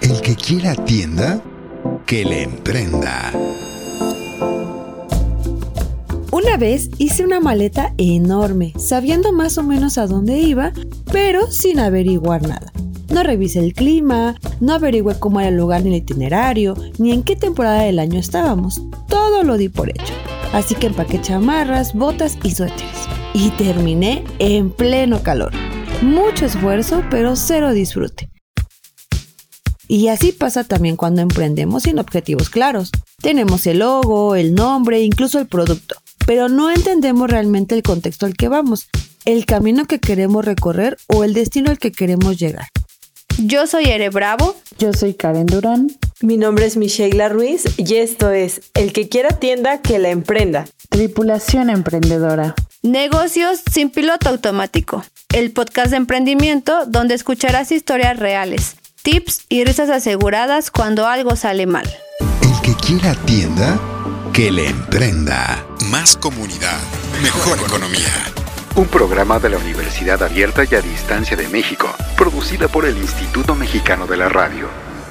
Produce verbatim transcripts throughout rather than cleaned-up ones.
El que quiera tienda, que le emprenda. Una vez hice una maleta enorme, sabiendo más o menos a dónde iba, pero sin averiguar nada. No revisé el clima, no averigüé cómo era el lugar ni el itinerario, ni en qué temporada del año estábamos. Todo lo di por hecho. Así que empaqué chamarras, botas y suéteres. Y terminé en pleno calor. Mucho esfuerzo, pero cero disfrute. Y así pasa también cuando emprendemos sin objetivos claros. Tenemos el logo, el nombre, incluso el producto, pero no entendemos realmente el contexto al que vamos, el camino que queremos recorrer o el destino al que queremos llegar. Yo soy Ere Bravo. Yo soy Karen Durán. Mi nombre es Michela Ruiz y esto es El que quiera tienda, que la emprenda. Tripulación emprendedora. Negocios sin piloto automático. El podcast de emprendimiento donde escucharás historias reales, tips y risas aseguradas cuando algo sale mal. El que quiera tienda, que le emprenda. Más comunidad, mejor economía. Un programa de la Universidad Abierta y a Distancia de México, producida por el Instituto Mexicano de la Radio.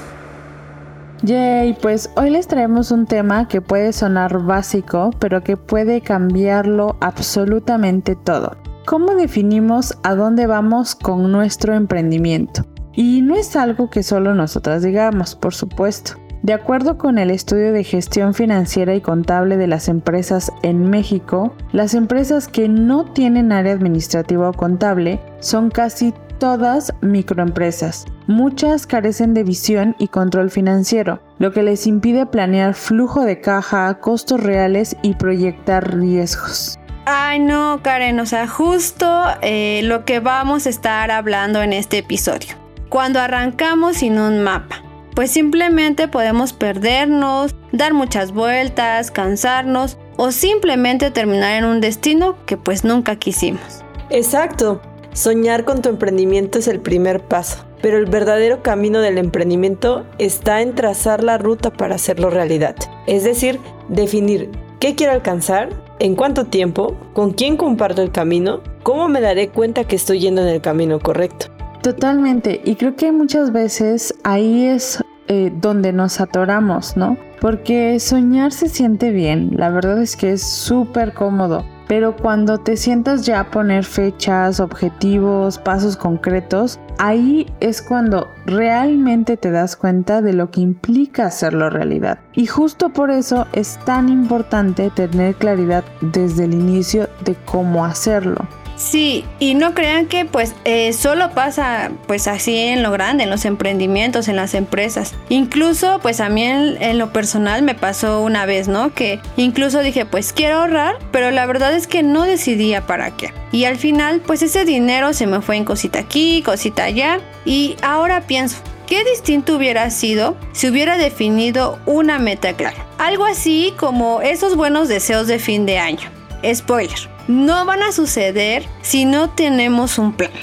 Yay, pues hoy les traemos un tema que puede sonar básico, pero que puede cambiarlo absolutamente todo. ¿Cómo definimos a dónde vamos con nuestro emprendimiento? Y no es algo que solo nosotras digamos, por supuesto. De acuerdo con el estudio de gestión financiera y contable de las empresas en México, las empresas que no tienen área administrativa o contable son casi todas microempresas. Muchas carecen de visión y control financiero, lo que les impide planear flujo de caja, costos reales y proyectar riesgos. Ay no, Karen, o sea, justo eh, lo que vamos a estar hablando en este episodio. Cuando arrancamos sin un mapa, pues simplemente podemos perdernos, dar muchas vueltas, cansarnos o simplemente terminar en un destino que pues nunca quisimos. Exacto. Soñar con tu emprendimiento es el primer paso, pero el verdadero camino del emprendimiento está en trazar la ruta para hacerlo realidad. Es decir, definir qué quiero alcanzar, en cuánto tiempo, con quién comparto el camino, cómo me daré cuenta que estoy yendo en el camino correcto. Totalmente, y creo que muchas veces ahí es eh, donde nos atoramos, ¿no? Porque soñar se siente bien, la verdad es que es súper cómodo, pero cuando te sientas ya a poner fechas, objetivos, pasos concretos, ahí es cuando realmente te das cuenta de lo que implica hacerlo realidad. Y justo por eso es tan importante tener claridad desde el inicio de cómo hacerlo. Sí, y no crean que pues eh, solo pasa pues así en lo grande, en los emprendimientos, en las empresas. Incluso pues a mí en, en lo personal me pasó una vez, ¿no? Que incluso dije pues quiero ahorrar, pero la verdad es que no decidía para qué. Y al final pues ese dinero se me fue en cosita aquí, cosita allá. Y ahora pienso, ¿qué distinto hubiera sido si hubiera definido una meta clara? Algo así como esos buenos deseos de fin de año. Spoiler, no van a suceder si no tenemos un plan.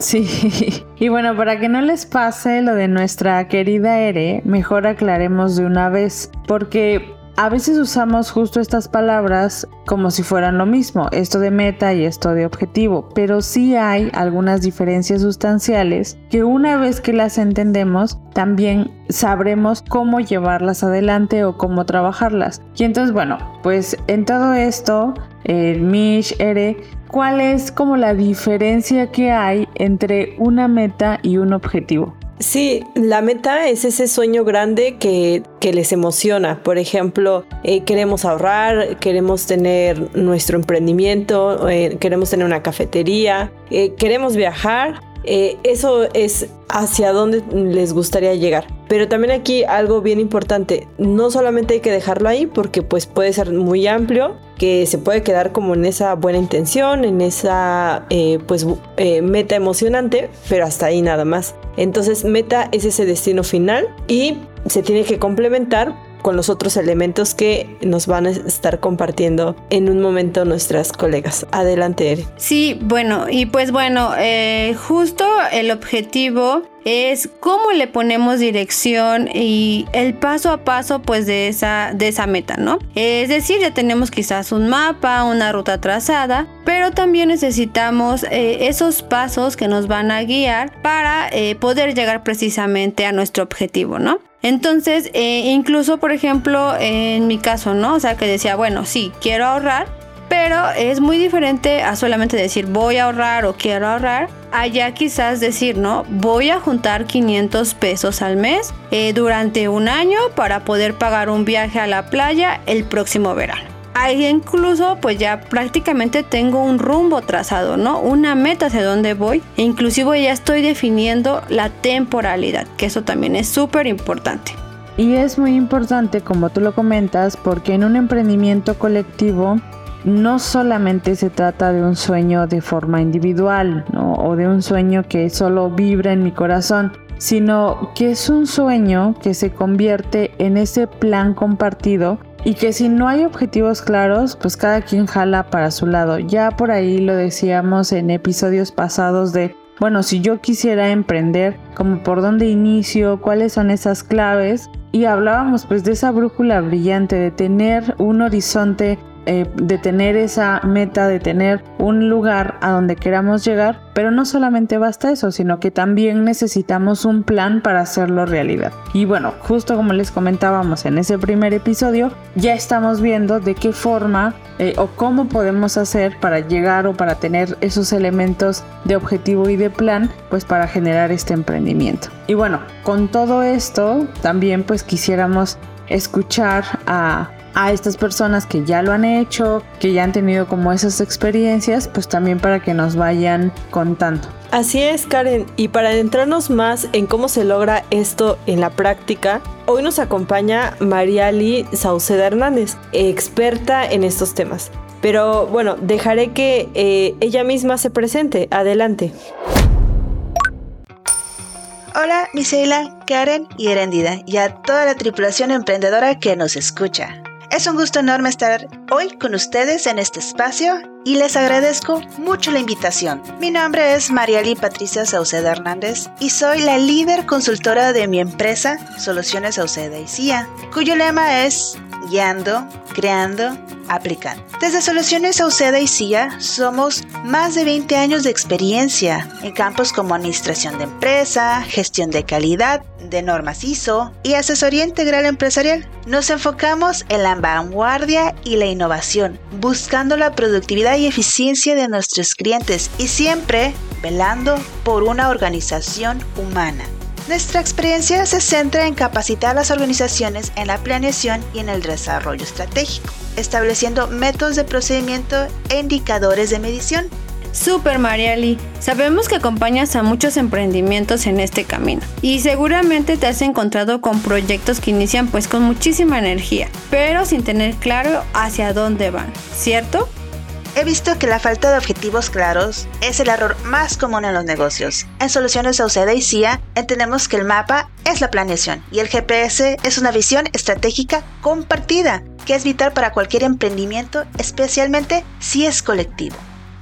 Sí, y bueno, para que no les pase lo de nuestra querida Ere, mejor aclaremos de una vez, porque a veces usamos justo estas palabras como si fueran lo mismo, esto de meta y esto de objetivo, pero sí hay algunas diferencias sustanciales que una vez que las entendemos, también sabremos cómo llevarlas adelante o cómo trabajarlas. Y entonces, bueno, pues en todo esto, eh, Mish, Ere, ¿cuál es como la diferencia que hay entre una meta y un objetivo? Sí, la meta es ese sueño grande que, que les emociona. Por ejemplo, eh, queremos ahorrar, queremos tener nuestro emprendimiento, eh, queremos tener una cafetería, eh, queremos viajar. Eh, eso es hacia dónde les gustaría llegar. Pero también aquí algo bien importante, no solamente hay que dejarlo ahí porque pues puede ser muy amplio, que se puede quedar como en esa buena intención, en esa eh, pues eh, meta emocionante, pero hasta ahí nada más. Entonces meta es ese destino final y se tiene que complementar con los otros elementos que nos van a estar compartiendo en un momento nuestras colegas. Adelante, Eren. Sí, bueno, y pues bueno, eh, justo el objetivo es cómo le ponemos dirección y el paso a paso pues de esa, de esa meta, ¿no? Es decir, ya tenemos quizás un mapa, una ruta trazada, pero también necesitamos eh, esos pasos que nos van a guiar para eh, poder llegar precisamente a nuestro objetivo, ¿no? Entonces, eh, incluso por ejemplo, en mi caso, ¿no? O sea, que decía, bueno, sí, quiero ahorrar, pero es muy diferente a solamente decir voy a ahorrar o quiero ahorrar, allá quizás decir, ¿no? Voy a juntar quinientos pesos al mes eh, durante un año para poder pagar un viaje a la playa el próximo verano. Ahí incluso pues ya prácticamente tengo un rumbo trazado, ¿no? Una meta hacia dónde voy e inclusive ya estoy definiendo la temporalidad, que eso también es súper importante. Y es muy importante, como tú lo comentas, porque en un emprendimiento colectivo no solamente se trata de un sueño de forma individual, ¿no? O de un sueño que solo vibra en mi corazón, sino que es un sueño que se convierte en ese plan compartido y que si no hay objetivos claros, pues cada quien jala para su lado. Ya por ahí lo decíamos en episodios pasados de, bueno, si yo quisiera emprender, como por dónde inicio, cuáles son esas claves, y hablábamos pues de esa brújula brillante, de tener un horizonte, Eh, de tener esa meta, de tener un lugar a donde queramos llegar, pero no solamente basta eso, sino que también necesitamos un plan para hacerlo realidad. Y bueno, justo como les comentábamos en ese primer episodio, ya estamos viendo de qué forma eh, o cómo podemos hacer para llegar o para tener esos elementos de objetivo y de plan, pues para generar este emprendimiento. Y bueno, con todo esto también pues quisiéramos escuchar a a estas personas que ya lo han hecho, que ya han tenido como esas experiencias, pues también para que nos vayan contando. Así es, Karen, y para adentrarnos más en cómo se logra esto en la práctica, hoy nos acompaña Mariali Sauceda Hernández, experta en estos temas. Pero bueno, dejaré que eh, ella misma se presente. Adelante. Hola, Misaela, Karen y Erendida, y a toda la tripulación emprendedora que nos escucha. Es un gusto enorme estar hoy con ustedes en este espacio y les agradezco mucho la invitación. Mi nombre es Mariali Patricia Sauceda Hernández y soy la líder consultora de mi empresa Soluciones Sauceda y Cía, cuyo lema es guiando, creando, aplicando. Desde Soluciones Sauceda y Cía somos más de veinte años de experiencia en campos como administración de empresa, gestión de calidad, de normas I S O y asesoría integral empresarial. Nos enfocamos en la vanguardia y la innovación, buscando la productividad y eficiencia de nuestros clientes y siempre velando por una organización humana. Nuestra experiencia se centra en capacitar a las organizaciones en la planeación y en el desarrollo estratégico, estableciendo métodos de procedimiento e indicadores de medición. Super Mariali, sabemos que acompañas a muchos emprendimientos en este camino y seguramente te has encontrado con proyectos que inician pues con muchísima energía, pero sin tener claro hacia dónde van, ¿cierto? He visto que la falta de objetivos claros es el error más común en los negocios. En Soluciones Sauceda y Cía entendemos que el mapa es la planeación y el G P S es una visión estratégica compartida que es vital para cualquier emprendimiento, especialmente si es colectivo.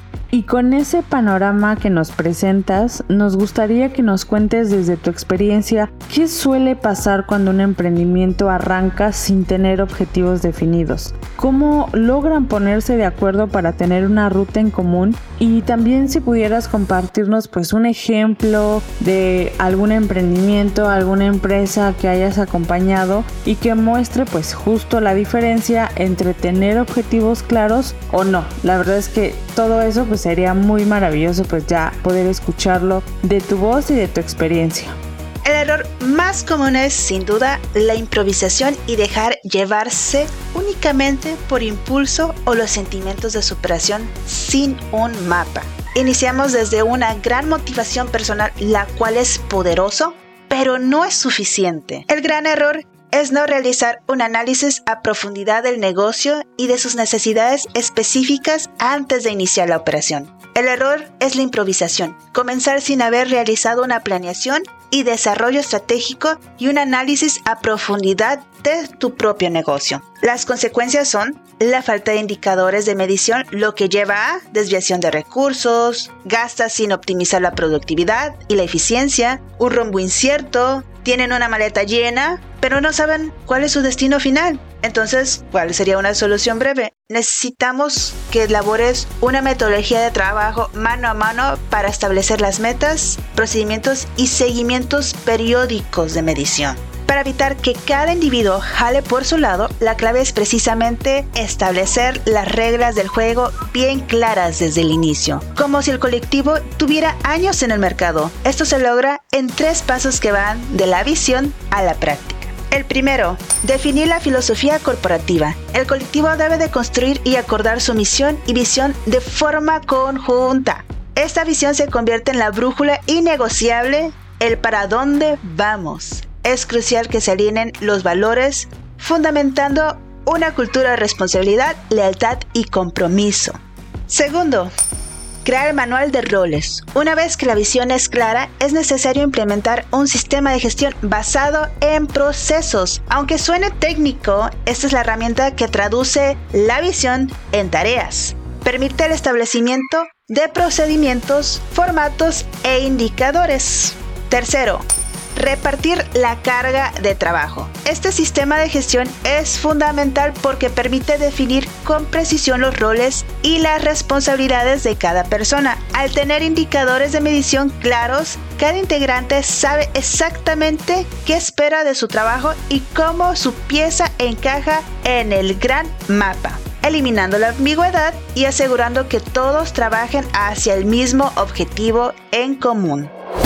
Y con ese panorama que nos presentas, nos gustaría que nos cuentes desde tu experiencia qué suele pasar cuando un emprendimiento arranca sin tener objetivos definidos. ¿Cómo logran ponerse de acuerdo para tener una ruta en común? Y también si pudieras compartirnos pues un ejemplo de algún emprendimiento, alguna empresa que hayas acompañado y que muestre pues justo la diferencia entre tener objetivos claros o no. La verdad es que todo eso pues sería muy maravilloso pues ya poder escucharlo de tu voz y de tu experiencia. El error más común es, sin duda, la improvisación y dejar llevarse únicamente por impulso o los sentimientos de superación sin un mapa. Iniciamos desde una gran motivación personal, la cual es poderoso, pero no es suficiente. El gran error es no realizar un análisis a profundidad del negocio y de sus necesidades específicas antes de iniciar la operación. El error es la improvisación, comenzar sin haber realizado una planeación y desarrollo estratégico y un análisis a profundidad de tu propio negocio. Las consecuencias son la falta de indicadores de medición, lo que lleva a desviación de recursos, gastas sin optimizar la productividad y la eficiencia, un rumbo incierto, tienen una maleta llena, pero no saben cuál es su destino final. Entonces, ¿cuál sería una solución breve? Necesitamos que elabores una metodología de trabajo mano a mano para establecer las metas, procedimientos y seguimientos periódicos de medición. Para evitar que cada individuo jale por su lado, la clave es precisamente establecer las reglas del juego bien claras desde el inicio, como si el colectivo tuviera años en el mercado. Esto se logra en tres pasos que van de la visión a la práctica. El primero, definir la filosofía corporativa. El colectivo debe de construir y acordar su misión y visión de forma conjunta. Esta visión se convierte en la brújula innegociable, el para dónde vamos. Es crucial que se alineen los valores, fundamentando una cultura de responsabilidad, lealtad y compromiso. Segundo, crear el manual de roles. Una vez que la visión es clara, es necesario implementar un sistema de gestión basado en procesos. Aunque suene técnico, esta es la herramienta que traduce la visión en tareas. Permite el establecimiento de procedimientos, formatos e indicadores. Tercero, repartir la carga de trabajo. Este sistema de gestión es fundamental porque permite definir con precisión los roles y las responsabilidades de cada persona. Al tener indicadores de medición claros, cada integrante sabe exactamente qué espera de su trabajo y cómo su pieza encaja en el gran mapa, eliminando la ambigüedad y asegurando que todos trabajen hacia el mismo objetivo en común.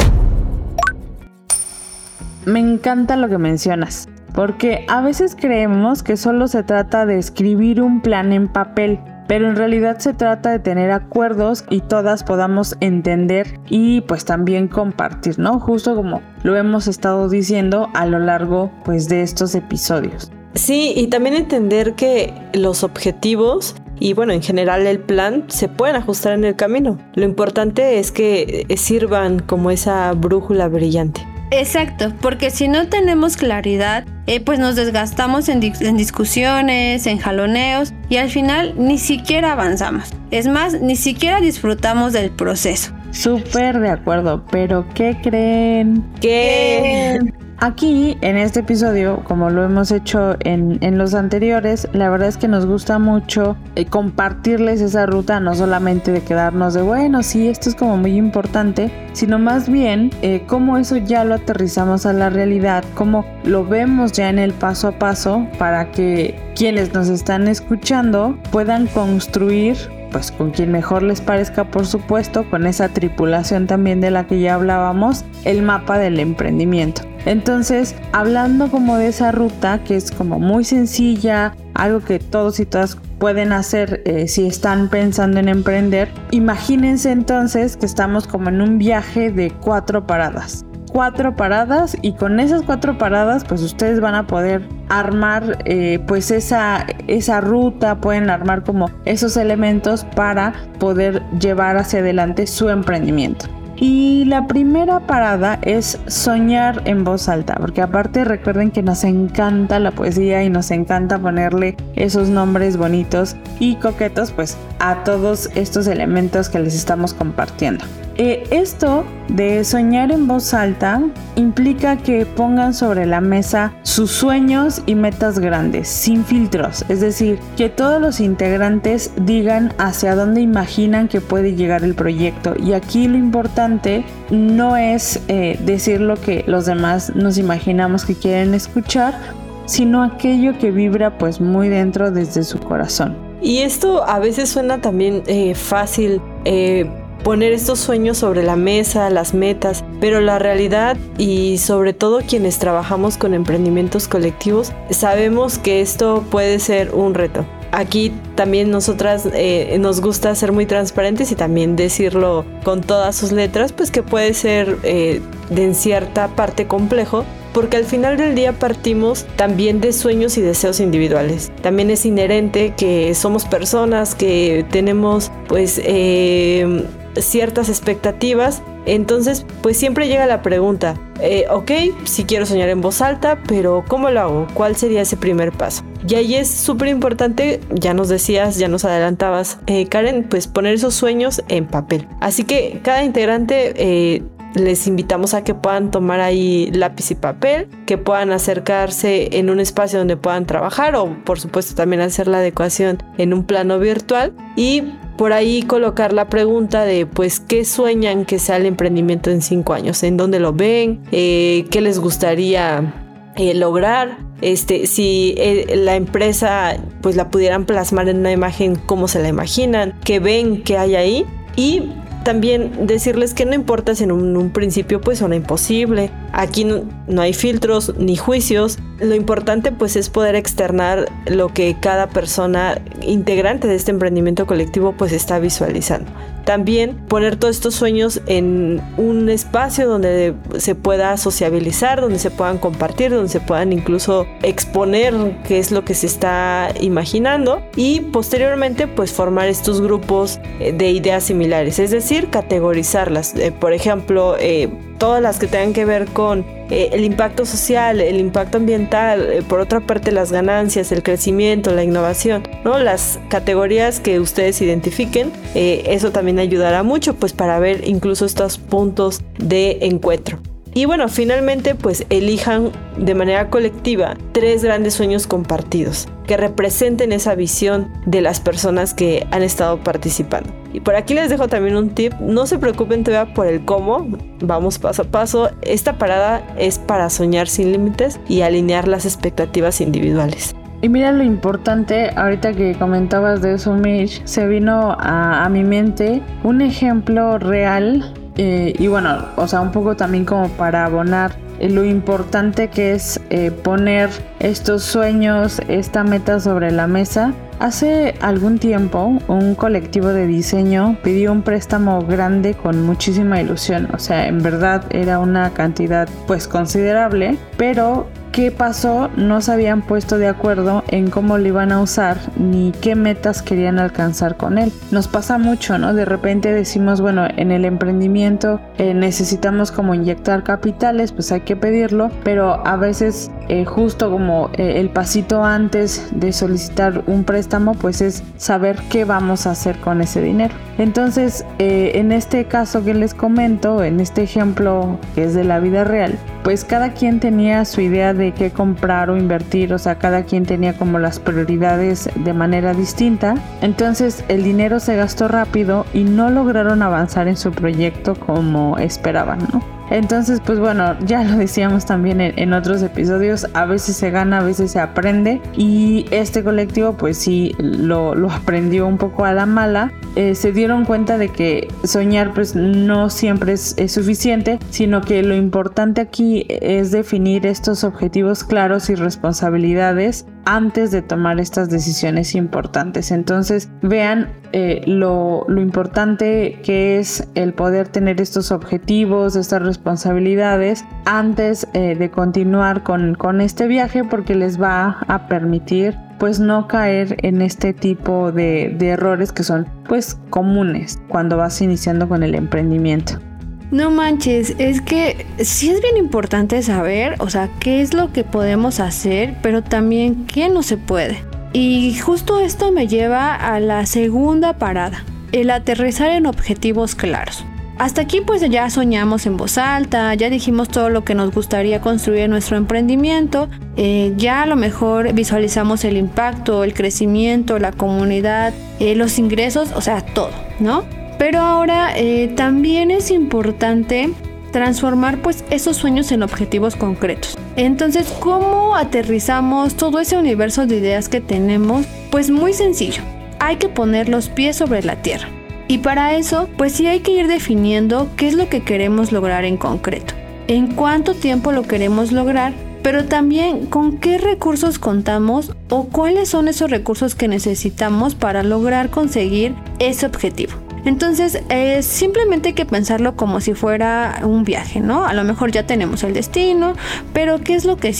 Me encanta lo que mencionas, porque a veces creemos que solo se trata de escribir un plan en papel, pero en realidad se trata de tener acuerdos y todas podamos entender y pues también compartir, ¿no? Justo como lo hemos estado diciendo a lo largo pues de estos episodios. Sí, y también entender que los objetivos y bueno, en general el plan se pueden ajustar en el camino. Lo importante es que sirvan como esa brújula brillante. Exacto, porque si no tenemos claridad, eh, pues nos desgastamos en, di- en discusiones, en jaloneos y al final ni siquiera avanzamos. Es más, ni siquiera disfrutamos del proceso. Súper de acuerdo, pero ¿qué creen? ¿Qué? Aquí, en este episodio, como lo hemos hecho en, en los anteriores, la verdad es que nos gusta mucho eh, compartirles esa ruta, no solamente de quedarnos de, bueno, sí, esto es como muy importante, sino más bien eh, cómo eso ya lo aterrizamos a la realidad, cómo lo vemos ya en el paso a paso para que quienes nos están escuchando puedan construir, pues con quien mejor les parezca, por supuesto, con esa tripulación también de la que ya hablábamos, el mapa del emprendimiento. Entonces, hablando como de esa ruta que es como muy sencilla, algo que todos y todas pueden hacer eh, si están pensando en emprender, imagínense entonces que estamos como en un viaje de cuatro paradas. Cuatro paradas y con esas cuatro paradas pues ustedes van a poder armar eh, pues esa, esa ruta, pueden armar como esos elementos para poder llevar hacia adelante su emprendimiento. Y la primera parada es soñar en voz alta, porque aparte recuerden que nos encanta la poesía y nos encanta ponerle esos nombres bonitos y coquetos pues a todos estos elementos que les estamos compartiendo. Eh, esto de soñar en voz alta implica que pongan sobre la mesa sus sueños y metas grandes, sin filtros, es decir, que todos los integrantes digan hacia dónde imaginan que puede llegar el proyecto. Y aquí lo importante no es eh, decir lo que los demás nos imaginamos que quieren escuchar, sino aquello que vibra pues muy dentro desde su corazón. Y esto a veces suena también eh, fácil, eh, poner estos sueños sobre la mesa, las metas, pero la realidad y sobre todo quienes trabajamos con emprendimientos colectivos, sabemos que esto puede ser un reto. Aquí también nosotras eh, nos gusta ser muy transparentes y también decirlo con todas sus letras, pues que puede ser eh, de en cierta parte complejo, porque al final del día partimos también de sueños y deseos individuales. También es inherente que somos personas que tenemos pues eh, ciertas expectativas Entonces, pues siempre llega la pregunta, eh, ok, sí quiero soñar en voz alta, pero ¿cómo lo hago? ¿Cuál sería ese primer paso? Y ahí es súper importante, ya nos decías, ya nos adelantabas, eh, Karen, pues poner esos sueños en papel. Así que cada integrante... Eh, les invitamos a que puedan tomar ahí lápiz y papel, que puedan acercarse en un espacio donde puedan trabajar o por supuesto también hacer la adecuación en un plano virtual y por ahí colocar la pregunta de pues qué sueñan que sea el emprendimiento en cinco años, en dónde lo ven, eh, qué les gustaría eh, lograr. Este, si eh, la empresa pues la pudieran plasmar en una imagen, cómo se la imaginan, qué ven, qué hay ahí y también decirles que no importa si en un, un principio pues suena imposible, aquí no, no hay filtros ni juicios, lo importante pues es poder externar lo que cada persona integrante de este emprendimiento colectivo pues está visualizando. También poner todos estos sueños en un espacio donde se pueda sociabilizar, donde se puedan compartir, donde se puedan incluso exponer qué es lo que se está imaginando y posteriormente pues formar estos grupos de ideas similares, es decir, categorizarlas. Eh, por ejemplo, eh, todas las que tengan que ver con eh, el impacto social, el impacto ambiental, eh, por otra parte las ganancias, el crecimiento, la innovación, ¿no? Las categorías que ustedes identifiquen, eh, eso también ayudará mucho pues para ver incluso estos puntos de encuentro. Y bueno, finalmente pues elijan de manera colectiva tres grandes sueños compartidos que representen esa visión de las personas que han estado participando. Y por aquí les dejo también un tip, no se preocupen todavía por el cómo, vamos paso a paso. Esta parada es para soñar sin límites y alinear las expectativas individuales. Y mira lo importante, ahorita que comentabas de eso, Mitch, se vino a, a mi mente un ejemplo real. Eh, y bueno, o sea, un poco también como para abonar eh, lo importante que es eh, poner estos sueños, esta meta sobre la mesa. Hace algún tiempo, un colectivo de diseño pidió un préstamo grande con muchísima ilusión. O sea, en verdad era una cantidad pues considerable, pero ¿qué pasó? No se habían puesto de acuerdo en cómo lo iban a usar ni qué metas querían alcanzar con él. Nos pasa mucho, ¿no? De repente decimos, bueno, en el emprendimiento eh, necesitamos como inyectar capitales, pues hay que pedirlo, pero a veces eh, justo como eh, el pasito antes de solicitar un préstamo, pues es saber qué vamos a hacer con ese dinero. Entonces, eh, en este caso que les comento, en este ejemplo que es de la vida real, pues cada quien tenía su idea de qué comprar o invertir, o sea, cada quien tenía como las prioridades de manera distinta. Entonces el dinero se gastó rápido y no lograron avanzar en su proyecto como esperaban, ¿no? Entonces, pues bueno, ya lo decíamos también en, en otros episodios, a veces se gana, a veces se aprende, y este colectivo pues sí lo, lo aprendió un poco a la mala. Eh, se dieron cuenta de que soñar pues no siempre es, es suficiente, sino que lo importante aquí es definir estos objetivos claros y responsabilidades antes de tomar estas decisiones importantes. Entonces vean eh, lo, lo importante que es el poder tener estos objetivos, estas responsabilidades antes eh, de continuar con, con este viaje, porque les va a permitir pues no caer en este tipo de, de errores que son pues comunes cuando vas iniciando con el emprendimiento. No manches, es que sí es bien importante saber, o sea, qué es lo que podemos hacer, pero también qué no se puede. Y justo esto me lleva a la segunda parada, el aterrizar en objetivos claros. Hasta aquí pues ya soñamos en voz alta, ya dijimos todo lo que nos gustaría construir en nuestro emprendimiento, eh, ya a lo mejor visualizamos el impacto, el crecimiento, la comunidad, eh, los ingresos, o sea, todo, ¿no? Pero ahora eh, también es importante transformar pues esos sueños en objetivos concretos. Entonces, ¿cómo aterrizamos todo ese universo de ideas que tenemos? Pues muy sencillo, hay que poner los pies sobre la tierra. Y para eso, pues sí hay que ir definiendo qué es lo que queremos lograr en concreto, en cuánto tiempo lo queremos lograr, pero también con qué recursos contamos o cuáles son esos recursos que necesitamos para lograr conseguir ese objetivo. Entonces, eh, simplemente hay que pensarlo como si fuera un viaje, ¿no? A lo mejor ya tenemos el destino, pero ¿qué es lo que sigue?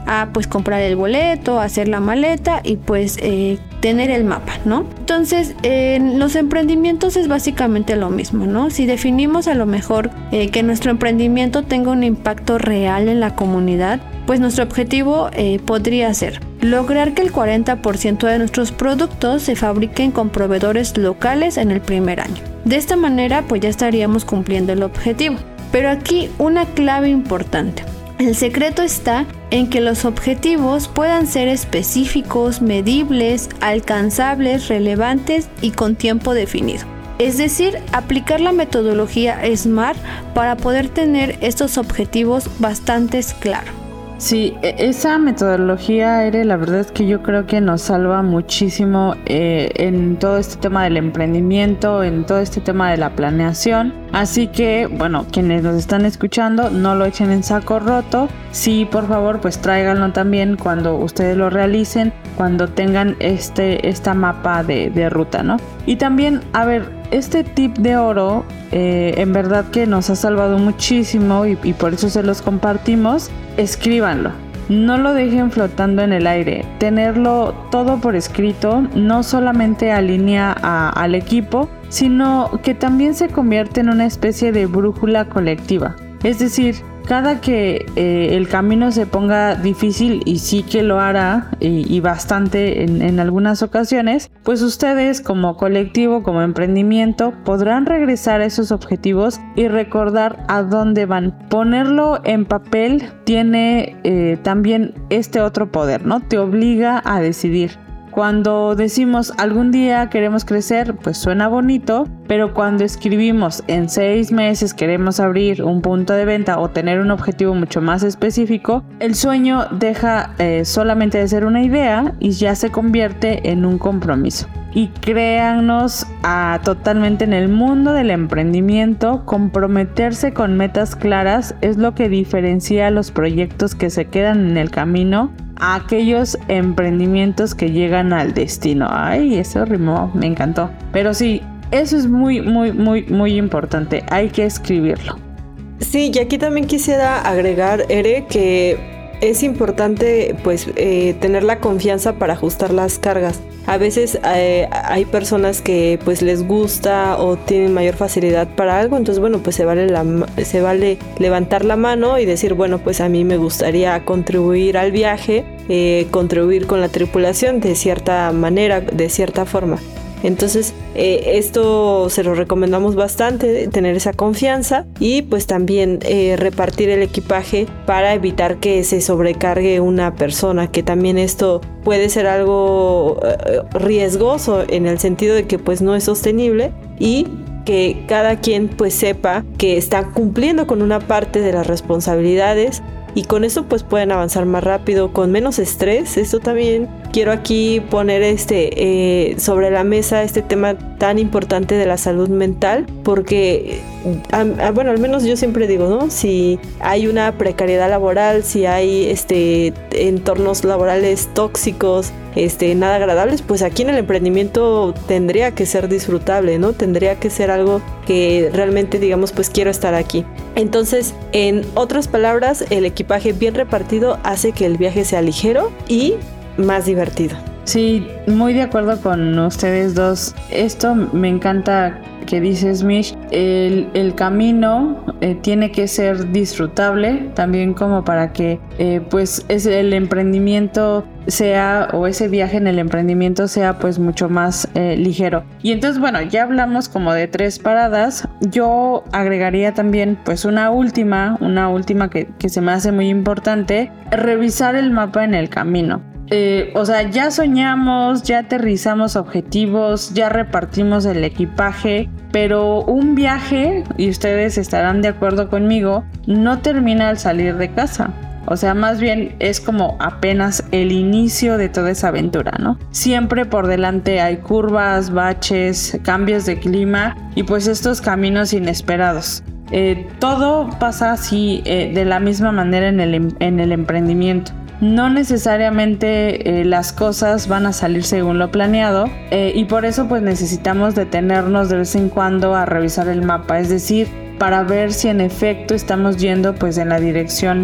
a pues comprar el boleto, hacer la maleta y pues eh, tener el mapa, ¿no? Entonces, en los emprendimientos es básicamente lo mismo, ¿no? Si definimos a lo mejor eh, que nuestro emprendimiento tenga un impacto real en la comunidad, pues nuestro objetivo eh, podría ser lograr que el cuarenta por ciento de nuestros productos se fabriquen con proveedores locales en el primer año. De esta manera, pues ya estaríamos cumpliendo el objetivo. Pero aquí una clave importante. El secreto está en que los objetivos puedan ser específicos, medibles, alcanzables, relevantes y con tiempo definido. Es decir, aplicar la metodología SMART para poder tener estos objetivos bastante claros. Sí, esa metodología, Ere, la verdad es que yo creo que nos salva muchísimo eh, en todo este tema del emprendimiento, en todo este tema de la planeación. Así que, bueno, quienes nos están escuchando, no lo echen en saco roto. Sí, por favor, pues tráiganlo también cuando ustedes lo realicen, cuando tengan este esta mapa de, de ruta, ¿no? Y también, a ver, este tip de oro, eh, en verdad que nos ha salvado muchísimo y, y por eso se los compartimos. Escríbanlo, no lo dejen flotando en el aire, tenerlo todo por escrito no solamente alinea a, al equipo, sino que también se convierte en una especie de brújula colectiva. Es decir, cada que eh, el camino se ponga difícil, y sí que lo hará, y, y bastante en, en algunas ocasiones, pues ustedes como colectivo, como emprendimiento, podrán regresar a esos objetivos y recordar a dónde van. Ponerlo en papel tiene eh, también este otro poder, ¿no? Te obliga a decidir. Cuando decimos algún día queremos crecer, pues suena bonito, pero cuando escribimos en seis meses queremos abrir un punto de venta o tener un objetivo mucho más específico, el sueño deja eh, solamente de ser una idea y ya se convierte en un compromiso. Y créannos, a, totalmente en el mundo del emprendimiento, comprometerse con metas claras es lo que diferencia a los proyectos que se quedan en el camino a aquellos emprendimientos que llegan al destino. Ay, eso rimó, me encantó. Pero sí, eso es muy, muy, muy, muy importante. Hay que escribirlo. Sí, y aquí también quisiera agregar, Ere, que es importante pues eh, tener la confianza para ajustar las cargas. A veces eh, hay personas que pues les gusta o tienen mayor facilidad para algo, entonces bueno, pues se vale, la, se vale levantar la mano y decir, bueno, pues a mí me gustaría contribuir al viaje, eh, contribuir con la tripulación de cierta manera, de cierta forma. Entonces eh, esto se lo recomendamos bastante, tener esa confianza y pues también eh, repartir el equipaje para evitar que se sobrecargue una persona, que también esto puede ser algo eh, riesgoso en el sentido de que pues no es sostenible, y que cada quien pues sepa que está cumpliendo con una parte de las responsabilidades, y con eso pues pueden avanzar más rápido, con menos estrés. Esto también quiero aquí poner este eh, sobre la mesa este tema tan importante de la salud mental, porque a, a, bueno, al menos yo siempre digo, ¿no? Si hay una precariedad laboral, si hay este entornos laborales tóxicos, este nada agradables, pues aquí en el emprendimiento tendría que ser disfrutable, ¿no? Tendría que ser algo que realmente digamos, pues quiero estar aquí. Entonces, en otras palabras, el equipaje bien repartido hace que el viaje sea ligero y más divertido. Sí, muy de acuerdo con ustedes dos. Esto me encanta que dices, Mish. El, el camino eh, tiene que ser disfrutable también, como para que eh, pues es el emprendimiento sea, o ese viaje en el emprendimiento sea pues mucho más eh, ligero. Y entonces, bueno, ya hablamos como de tres paradas. Yo agregaría también pues una última, una última que, que se me hace muy importante: revisar el mapa en el camino. Eh, o sea, ya soñamos, ya aterrizamos objetivos, ya repartimos el equipaje, pero un viaje, y ustedes estarán de acuerdo conmigo, no termina al salir de casa. O sea, más bien es como apenas el inicio de toda esa aventura, ¿no? Siempre por delante hay curvas, baches, cambios de clima y pues estos caminos inesperados. Eh, todo pasa así eh, de la misma manera en el, en el emprendimiento. No necesariamente eh, las cosas van a salir según lo planeado, eh, y por eso pues necesitamos detenernos de vez en cuando a revisar el mapa, es decir, para ver si en efecto estamos yendo pues en la dirección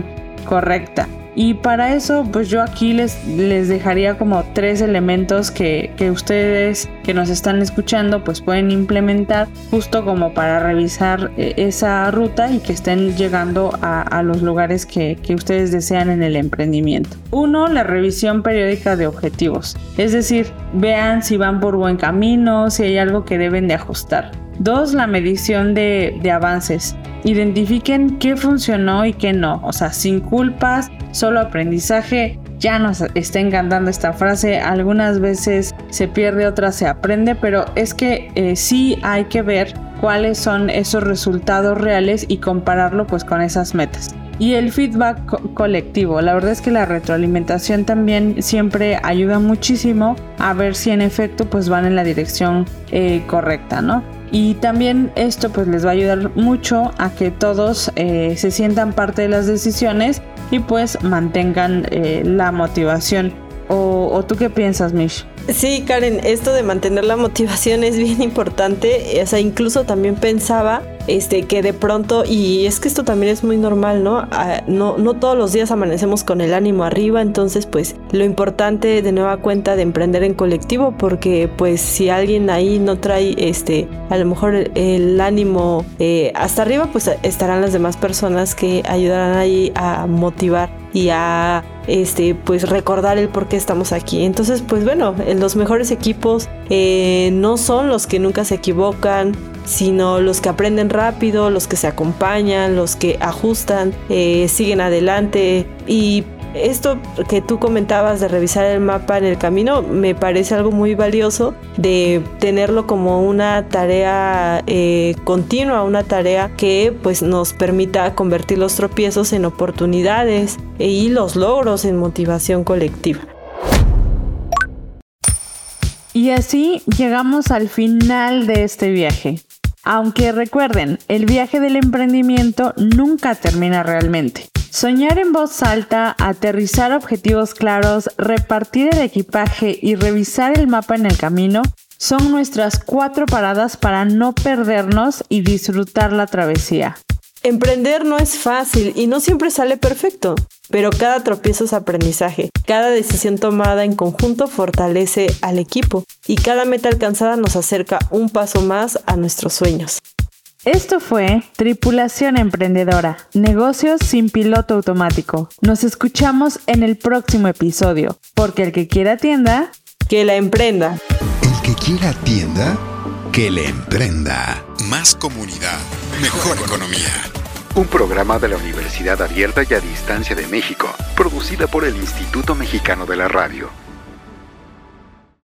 correcta. Y para eso, pues yo aquí les, les dejaría como tres elementos que, que ustedes que nos están escuchando pues pueden implementar justo como para revisar eh, esa ruta y que estén llegando a, a los lugares que, que ustedes desean en el emprendimiento. Uno, la revisión periódica de objetivos. Es decir, vean si van por buen camino, si hay algo que deben de ajustar. Dos, la medición de, de avances. Identifiquen qué funcionó y qué no. O sea, sin culpas, solo aprendizaje. Ya nos está encantando esta frase. Algunas veces se pierde, otras se aprende, pero es que eh, sí hay que ver cuáles son esos resultados reales y compararlo pues con esas metas. Y el feedback co- colectivo. La verdad es que la retroalimentación también siempre ayuda muchísimo a ver si en efecto pues van en la dirección eh, correcta, ¿no? Y también esto pues les va a ayudar mucho a que todos eh, se sientan parte de las decisiones y pues mantengan eh, la motivación. ¿O, o tú qué piensas, Mish? Sí, Karen, esto de mantener la motivación es bien importante. O sea, incluso también pensaba este, que de pronto, y es que esto también es muy normal, ¿no? Ah, no, no todos los días amanecemos con el ánimo arriba, entonces pues lo importante de nueva cuenta de emprender en colectivo, porque pues si alguien ahí no trae este, a lo mejor el, el ánimo eh, hasta arriba, pues estarán las demás personas que ayudarán ahí a motivar y a este pues recordar el por qué estamos aquí. Entonces pues bueno, los mejores equipos eh, no son los que nunca se equivocan, sino los que aprenden rápido, los que se acompañan, los que ajustan, eh, siguen adelante. Y esto que tú comentabas de revisar el mapa en el camino me parece algo muy valioso, de tenerlo como una tarea eh, continua, una tarea que pues nos permita convertir los tropiezos en oportunidades y los logros en motivación colectiva. Y así llegamos al final de este viaje. Aunque recuerden, el viaje del emprendimiento nunca termina realmente. Soñar en voz alta, aterrizar objetivos claros, repartir el equipaje y revisar el mapa en el camino son nuestras cuatro paradas para no perdernos y disfrutar la travesía. Emprender no es fácil y no siempre sale perfecto, pero cada tropiezo es aprendizaje. Cada decisión tomada en conjunto fortalece al equipo y cada meta alcanzada nos acerca un paso más a nuestros sueños. Esto fue Tripulación Emprendedora, negocios sin piloto automático. Nos escuchamos en el próximo episodio, porque el que quiera tienda, que la emprenda. El que quiera tienda, que le emprenda. Más comunidad, mejor economía. Un programa de la Universidad Abierta y a Distancia de México, producida por el Instituto Mexicano de la Radio.